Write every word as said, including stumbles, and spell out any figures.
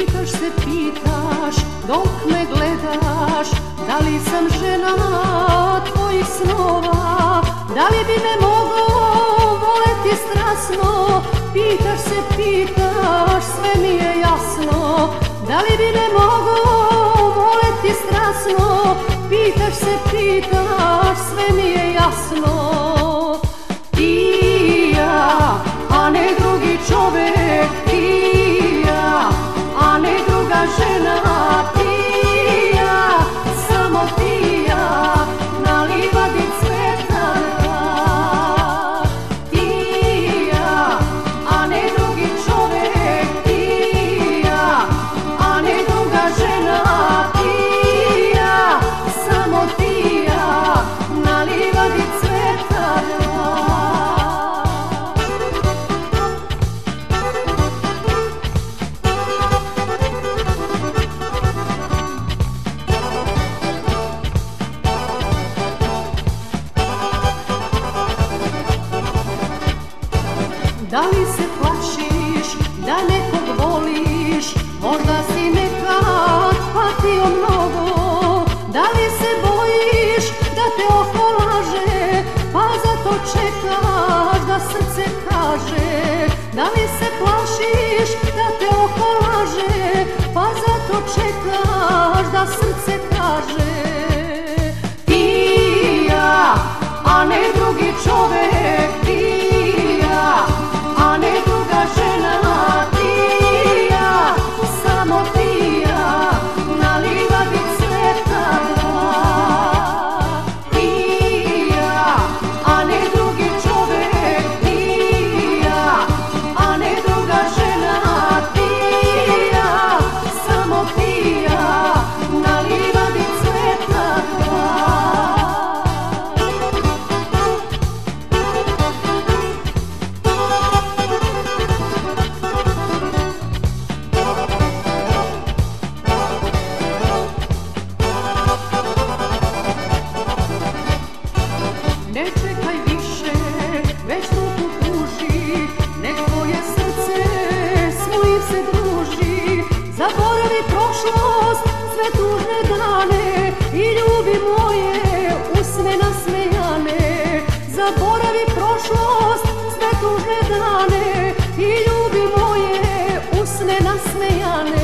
Pitaš se, pitaš, dok me gledaš, da li sam žena tvojih snova, da li bi me mogao voleti strasno. Pitaš se, pitaš, sve mi je jasno, da li bi me mogao voleti strasno. Pitaš se, pitaš, sve mi je jasno. Ti ja, a ne drugi čovek, ti ja, a ne druga žena. Ti ja, samo ti ja, na livadi cvetana. Ti ja, a ne drugi čovek, ti ja, a ne druga žena. Ti ja, samo ti ja, na livadi cvetana. Da li se plašiš da nekog voliš, možda si nekad patio mnogo. Da li se bojiš da te oko laže, pa zato čekaš da srce kaže. Da li se plašiš da te oko laže, pa zato čekaš da srce kaže. Ti ja, a ne drugi čovek, ti ja, a ne druga žena. Ti ja, samo ti ja, na livadi cvetana. Ti ja, a ne drugi čovek, ti ja, a ne druga žena. Ti ja, samo ti ja, na livadi cvetana. Ne čekaj više, već ruku pruži, nek tvoje srce s mojim se druži. Zaboravi prošlost, sve tužne dane i ljubi moje usne nasmejane. Zaboravi prošlost, sve tužne dane i ljubi moje usne nasmejane.